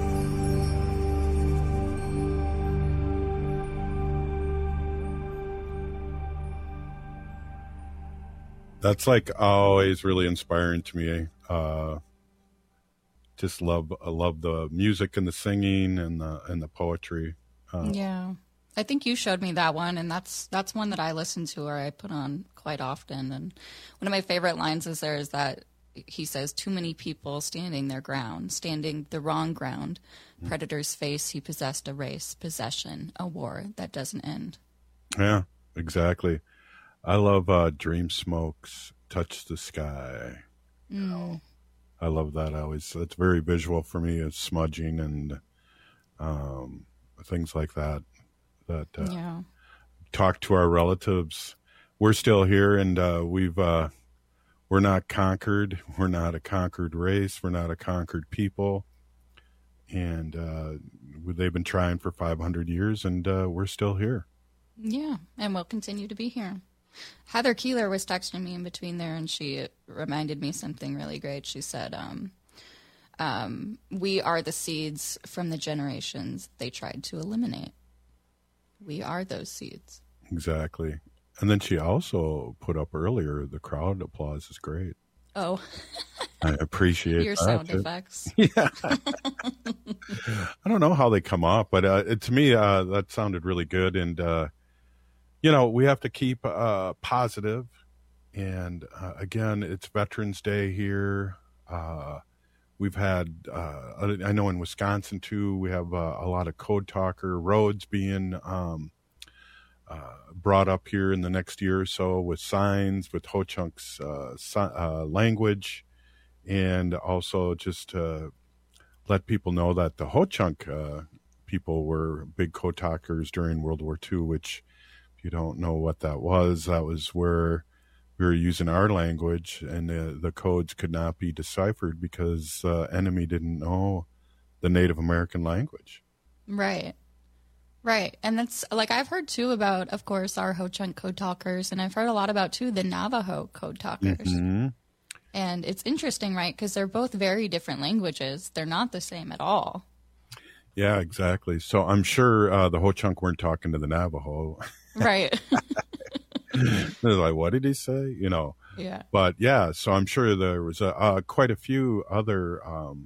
That's like always really inspiring to me. Uh, just love, I love the music and the singing and the and the poetry. Uh, yeah, I think you showed me that one, and that's that's one that I listen to or I put on quite often. And one of my favorite lines is there is that he says, "Too many people standing their ground, standing the wrong ground. Predator's face, he possessed a race, possession, a war that doesn't end." Yeah, exactly. I love uh, Dream Smokes, Touch the Sky. Mm. I love that. I always, it's very visual for me. It's smudging and um, things like that. That uh, yeah. Talk to our relatives. We're still here, and uh, we've uh, we're not conquered. We're not a conquered race. We're not a conquered people. And uh, they've been trying for five hundred years, and uh, we're still here. Yeah, and we'll continue to be here. Heather Keeler was texting me in between there, and she reminded me something really great. She said, um, um, we are the seeds from the generations they tried to eliminate. We are those seeds. Exactly. And then she also put up earlier, the crowd applause is great. Oh. I appreciate your that. sound effects. Yeah. I don't know how they come up, but uh, it, to me, uh, that sounded really good. And, uh, you know, we have to keep uh, positive. And uh, again, it's Veterans Day here. Uh, we've had, uh, I know in Wisconsin too, we have uh, a lot of code talker roads being um, uh, brought up here in the next year or so with signs, with Ho-Chunk's uh, si- uh, language, and also just to let people know that the Ho-Chunk uh, people were big code talkers during World War Two, which, if you don't know what that was, that was where we were using our language, and the, the codes could not be deciphered because the uh, enemy didn't know the Native American language. Right. Right. And that's, like, I've heard, too, about, of course, our Ho-Chunk code talkers, and I've heard a lot about, too, the Navajo code talkers. Mm-hmm. And it's interesting, right, because they're both very different languages. They're not the same at all. Yeah, exactly. So I'm sure uh, the Ho-Chunk weren't talking to the Navajo. Right. They're like, what did he say? You know. Yeah. But yeah, so I'm sure there was a, uh, quite a few other um,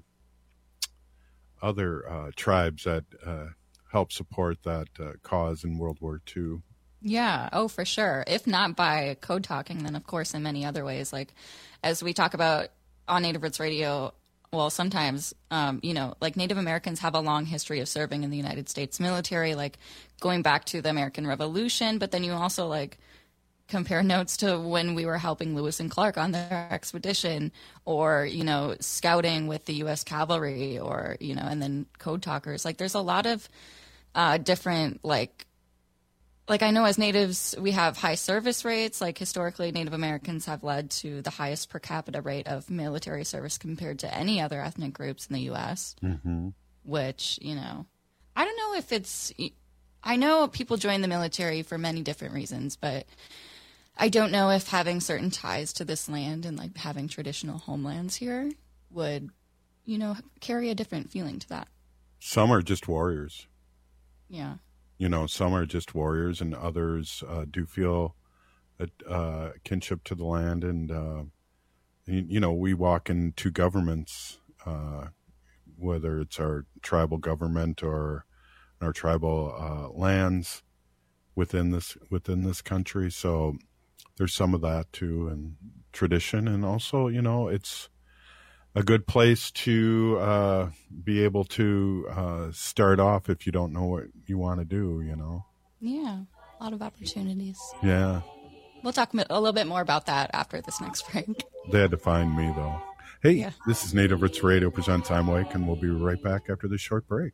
other uh, tribes that uh, helped support that uh, cause in World War Two. Yeah. Oh, for sure. If not by code talking, then of course in many other ways. Like, as we talk about on Native Roots Radio, well, sometimes, um, you know, like Native Americans have a long history of serving in the United States military, like going back to the American Revolution. But then you also like compare notes to when we were helping Lewis and Clark on their expedition, or, you know, scouting with the U S cavalry, or, you know, and then code talkers. Like, there's a lot of uh, different, like, like I know as natives, we have high service rates. Like, historically, Native Americans have led to the highest per capita rate of military service compared to any other ethnic groups in the U S, mm-hmm. which, you know, I don't know if it's, I know people join the military for many different reasons, but I don't know if having certain ties to this land and like having traditional homelands here would, you know, carry a different feeling to that. Some are just warriors. Yeah. You know, some are just warriors, and others uh, do feel a uh, kinship to the land. And, uh, you, you know, we walk in two governments, uh, whether it's our tribal government or our tribal uh, lands within this within this country. So there's some of that too, and tradition, and also, you know, it's a good place to uh, be able to uh, start off if you don't know what you want to do, you know. Yeah, a lot of opportunities. Yeah. We'll talk a little bit more about that after this next break. They had to find me, though. Hey, yeah. This is Native Roots Radio presents I'm Wake, and we'll be right back after this short break.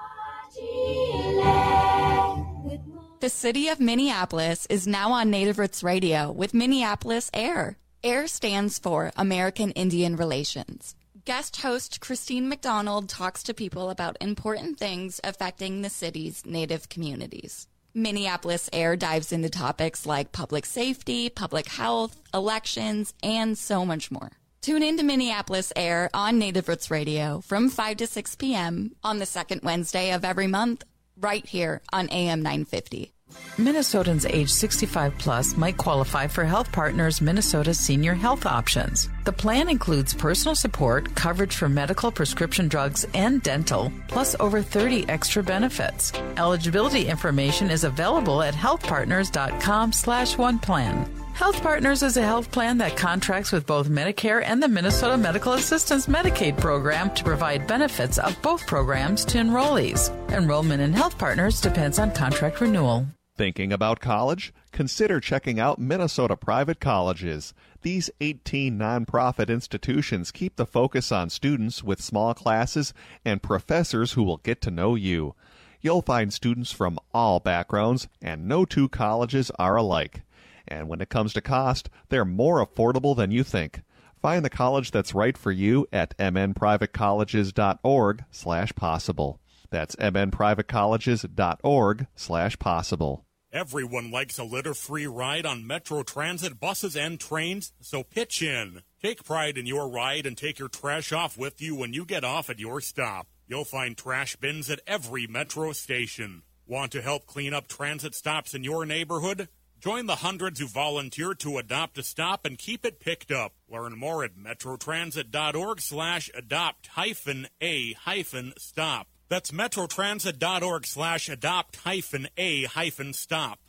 The city of Minneapolis is now on Native Roots Radio with Minneapolis Air. AIR stands for American Indian Relations. Guest host Christine McDonald talks to people about important things affecting the city's Native communities. Minneapolis Air dives into topics like public safety, public health, elections, and so much more. Tune in to Minneapolis Air on Native Roots Radio from five to six p.m. on the second Wednesday of every month, right here on A M nine fifty. Minnesotans age sixty-five plus might qualify for Health Partners Minnesota Senior Health Options. The plan includes personal support, coverage for medical, prescription drugs, and dental, plus over thirty extra benefits. Eligibility information is available at healthpartners.com slash one plan. Health Partners is a health plan that contracts with both Medicare and the Minnesota Medical Assistance Medicaid program to provide benefits of both programs to enrollees. Enrollment in Health Partners depends on contract renewal. Thinking about college? Consider checking out Minnesota Private Colleges. These eighteen nonprofit institutions keep the focus on students with small classes and professors who will get to know you. You'll find students from all backgrounds, and no two colleges are alike. And when it comes to cost, they're more affordable than you think. Find the college that's right for you at mnprivatecolleges.org slash possible. That's mnprivatecolleges.org slash possible. Everyone likes a litter-free ride on Metro Transit buses and trains, so pitch in. Take pride in your ride and take your trash off with you when you get off at your stop. You'll find trash bins at every Metro station. Want to help clean up transit stops in your neighborhood? Join the hundreds who volunteer to adopt a stop and keep it picked up. Learn more at metrotransit.org slash adopt hyphen a hyphen stop. That's metrotransit.org slash adopt hyphen a hyphen stop.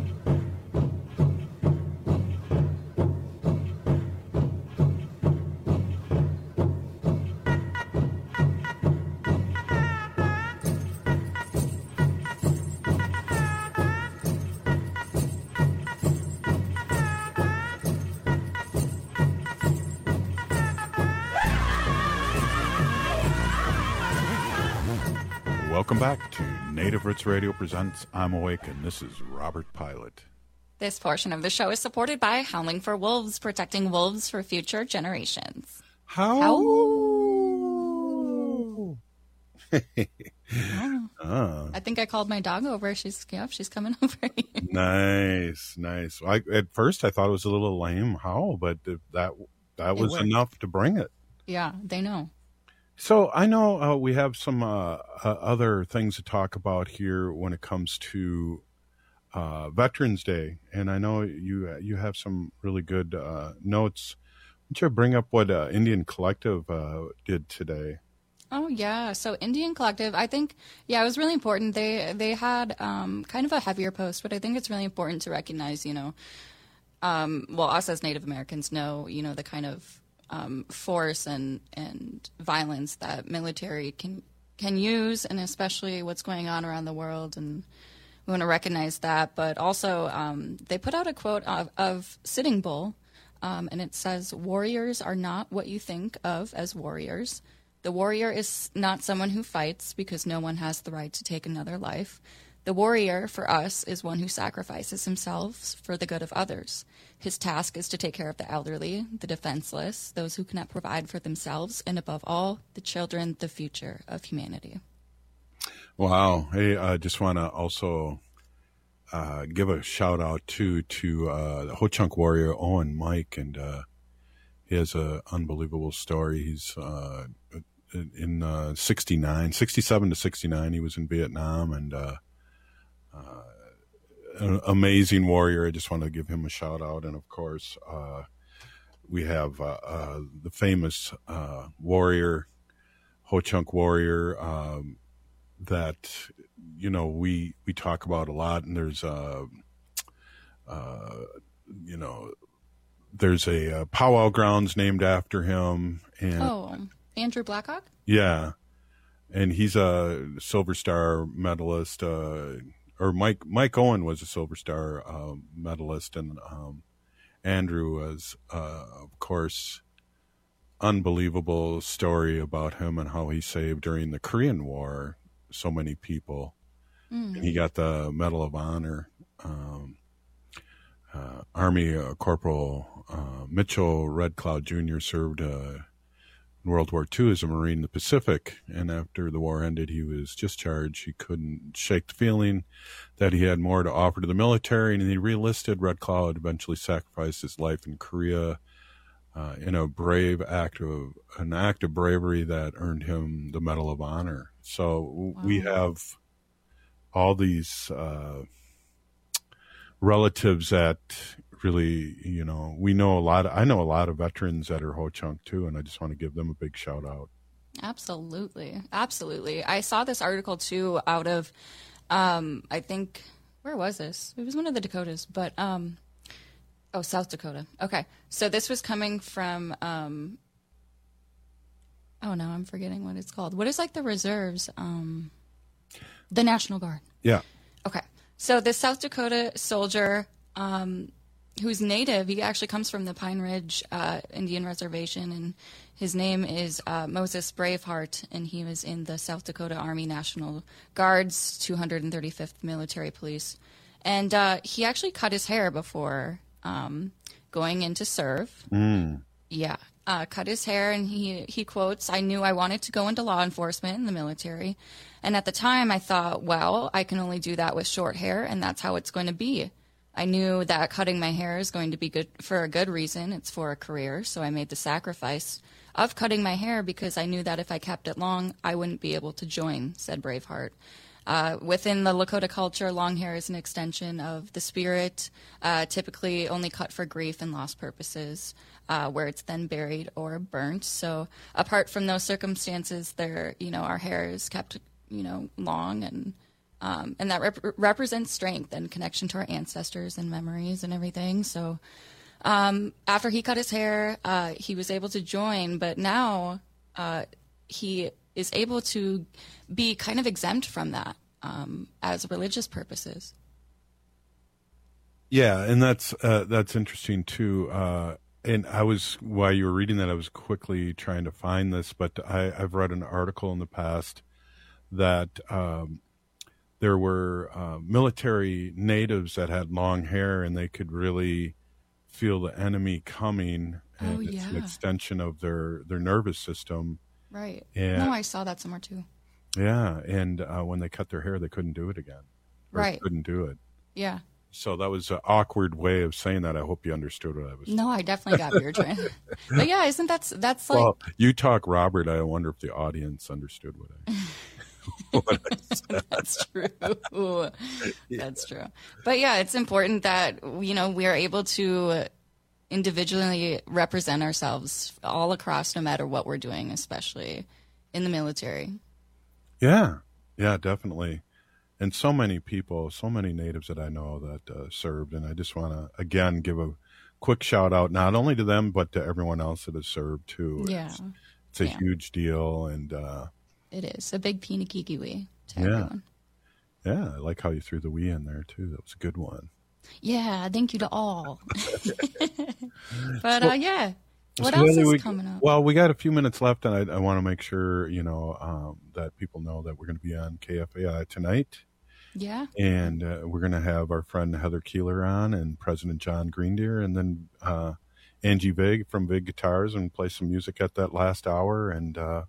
Welcome back to Native Roots Radio presents I'm Awake, and this is Robert Pilot. This portion of the show is supported by Howling for Wolves, protecting wolves for future generations. How? How? oh. I think I called my dog over. She's yeah, she's coming over. Nice, nice. I, at first, I thought it was a little lame howl, but that that was enough to bring it. Yeah, they know. So I know uh, we have some uh, uh, other things to talk about here when it comes to uh, Veterans Day, and I know you you have some really good uh, notes. Why don't you bring up what uh, Indian Collective uh, did today? Oh yeah, so Indian Collective, I think, yeah, it was really important. They they had um, kind of a heavier post, but I think it's really important to recognize, you know, um, well, us as Native Americans know, you know, the kind of Um, force and and violence that military can can use, and especially what's going on around the world, and we want to recognize that. But also, um, they put out a quote of, of Sitting Bull, um, and it says, "Warriors are not what you think of as warriors. The warrior is not someone who fights because no one has the right to take another life. The warrior, for us, is one who sacrifices himself for the good of others. His task is to take care of the elderly, the defenseless, those who cannot provide for themselves, and above all, the children, the future of humanity." Wow. Hey, I just want to also uh, give a shout out too to uh, the Ho-Chunk warrior, Owen Mike, and uh, he has an unbelievable story. He's uh, in uh, sixty-nine, sixty-seven to sixty-nine, he was in Vietnam, and uh, uh, an amazing warrior. I just want to give him a shout out. And of course, uh, we have uh, uh, the famous uh, warrior, Ho-Chunk warrior, um, that, you know, we, we talk about a lot. And there's, uh, uh, you know, there's a, uh powwow grounds named after him. And oh, Andrew Blackhawk? Yeah. And he's a Silver Star medalist, uh, or Mike Mike Owen was a Silver Star uh, medalist, and um, Andrew was, uh, of course, unbelievable story about him and how he saved during the Korean War so many people. Mm. And he got the Medal of Honor. Um, uh, Army uh, Corporal uh, Mitchell Red Cloud Junior served uh, in World War Two as a Marine in the Pacific, and after the war ended, he was discharged. He couldn't shake the feeling that he had more to offer to the military, and he re-enlisted. Red Cloud eventually sacrificed his life in Korea uh, in a brave act of an act of bravery that earned him the Medal of Honor. So wow. we have all these uh, relatives that really, you know, we know a lot of, I know a lot of veterans that are Ho-Chunk too, and I just want to give them a big shout out. Absolutely. Absolutely. I saw this article too out of, um, I think, where was this? It was one of the Dakotas, but, um, oh, South Dakota. Okay. So this was coming from, um, oh no, I'm forgetting what it's called. What is like the reserves? Um, the National Guard. Yeah. Okay. So this South Dakota soldier, um, who's native, he actually comes from the Pine Ridge uh, Indian Reservation, and his name is uh, Moses Braveheart, and he was in the South Dakota Army National Guard's two hundred thirty-fifth Military Police. And uh, he actually cut his hair before um, going in to serve. Mm. Yeah. uh, cut his hair, and he, he quotes, "I knew I wanted to go into law enforcement in the military. And at the time I thought, well, I can only do that with short hair, and that's how it's going to be. I knew that cutting my hair is going to be good for a good reason. It's for a career. So I made the sacrifice of cutting my hair because I knew that if I kept it long, I wouldn't be able to join," said Braveheart. Uh, within the Lakota culture, long hair is an extension of the spirit, uh, typically only cut for grief and loss purposes, uh, where it's then buried or burnt. So apart from those circumstances, there, you know, our hair is kept, you know, long, and um, and that rep- represents strength and connection to our ancestors and memories and everything. So um, after he cut his hair, uh, he was able to join, but now uh, he is able to be kind of exempt from that um, as religious purposes. Yeah, and that's uh, that's interesting too. Uh, and I was, while you were reading that, I was quickly trying to find this, but I, I've read an article in the past that um, there were uh, military natives that had long hair, and they could really feel the enemy coming, and Oh, it's yeah. an extension of their, their nervous system. Right. And, No, I saw that somewhere too. yeah, and uh, when they cut their hair, they couldn't do it again. Or Right. couldn't do it. Yeah. So that was an awkward way of saying that. I hope you understood what I was. No, I definitely got what you're trying. But yeah, isn't that that's like Well, you talk, Robert. I wonder if the audience understood what I, what I said. That's true. That's true. But yeah, it's important that, you know, we are able to individually represent ourselves all across, no matter what we're doing, especially in the military. Yeah, yeah, definitely. And so many people, so many natives that I know that uh, served. And I just want to, again, give a quick shout out, not only to them, but to everyone else that has served too. Yeah. It's, it's a Yeah. huge deal. And uh, It is a big pinikikiwi to yeah. everyone. Yeah, I like how you threw the we in there too. That was a good one. Yeah, thank you to all. But So- uh, yeah, what So else Lily, is we- coming up? Well, we got a few minutes left, and I, I want to make sure, you know, um, that people know that we're going to be on K F A I tonight. Yeah. And uh, we're going to have our friend Heather Keeler on, and President John Greendeer, and then uh, Angie Vig from Vig Guitars, and play some music at that last hour, and uh,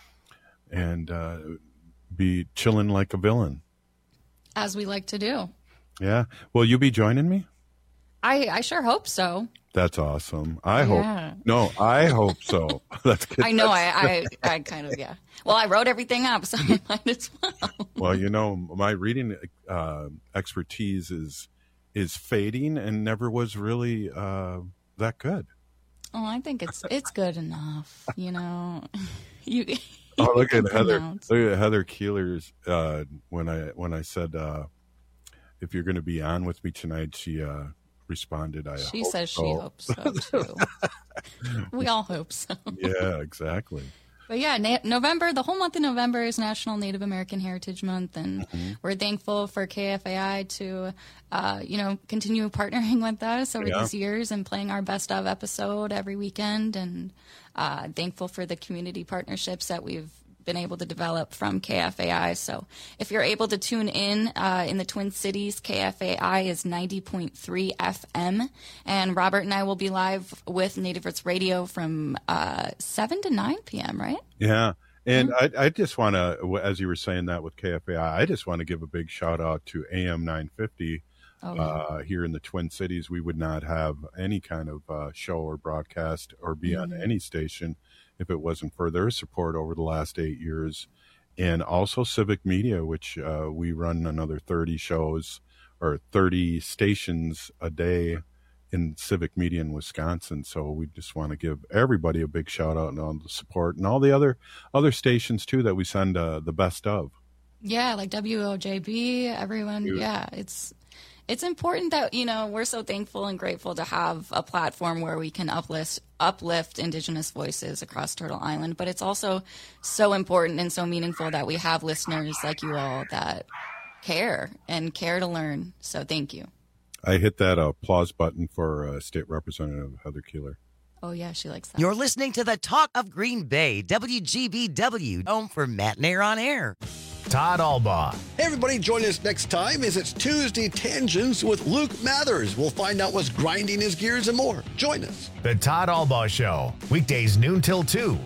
and uh, be chilling like a villain. As we like to do. Yeah. Will you be joining me? I, I sure hope so. That's awesome. I Yeah. hope. No, I hope so. That's good. I know. I, I, I kind of, yeah. Well, I wrote everything up, so I might as well. Well, you know, my reading uh, expertise is is fading and never was really uh, that good. Oh, I think it's it's good enough. You know, you. Oh, look you at can Heather! pronounce. Look at Heather Keeler's. Uh, when I when I said uh, if you're going to be on with me tonight, she uh, responded. I She hope says she so. hopes so too. We all hope so. Yeah, exactly. But yeah, Na- November, the whole month of November is National Native American Heritage Month, and Mm-hmm. we're thankful for K F A I to, uh, you know, continue partnering with us over Yeah. these years and playing our best of episode every weekend, and uh, thankful for the community partnerships that we've been able to develop from K F A I. So if you're able to tune in uh, in the Twin Cities, K F A I is ninety point three F M. And Robert and I will be live with Native Roots Radio from uh, seven to nine p.m., right? Yeah. And Mm-hmm. I, I just want to, as you were saying that with K F A I, I just want to give a big shout out to A M nine fifty. Oh, Uh, here in the Twin Cities, we would not have any kind of uh, show or broadcast or be on Mhm. any station if it wasn't for their support over the last eight years. And also Civic Media, which uh, we run another thirty shows or thirty stations a day in Civic Media in Wisconsin. So we just want to give everybody a big shout out and all the support, and all the other other stations too that we send uh, the best of. Yeah, like W O J B, everyone. Yeah. Yeah, it's it's important that, you know, we're so thankful and grateful to have a platform where we can uplift uplift Indigenous voices across Turtle Island. But it's also so important and so meaningful that we have listeners like you all that care and care to learn. So thank you. I hit that applause button for uh, State Representative Heather Keeler. Oh yeah, she likes that. You're listening to the Talk of Green Bay, W G B W, home for Matt and Air on Air. Todd Albaugh. Hey everybody, join us next time as it's Tuesday Tangents with Luke Mathers. We'll find out what's grinding his gears and more. Join us. The Todd Albaugh Show, weekdays noon till two.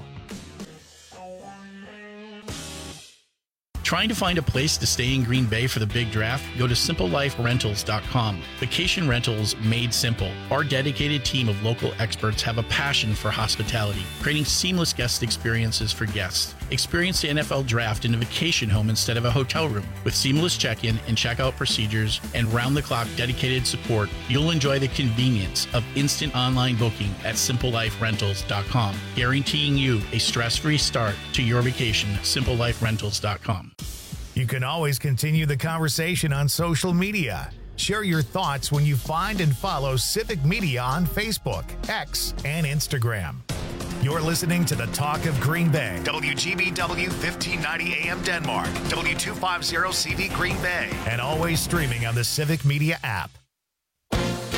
Trying to find a place to stay in Green Bay for the big draft? Go to simple life rentals dot com. Vacation rentals made simple. Our dedicated team of local experts have a passion for hospitality, creating seamless guest experiences for guests. Experience the N F L draft in a vacation home instead of a hotel room. With seamless check-in and check-out procedures and round-the-clock dedicated support, you'll enjoy the convenience of instant online booking at simple life rentals dot com, guaranteeing you a stress-free start to your vacation. simple life rentals dot com. You can always continue the conversation on social media. Share your thoughts when you find and follow Civic Media on Facebook, X, and Instagram. You're listening to the Talk of Green Bay. W G B W fifteen ninety A M Denmark, W two fifty C V Green Bay, and always streaming on the Civic Media app.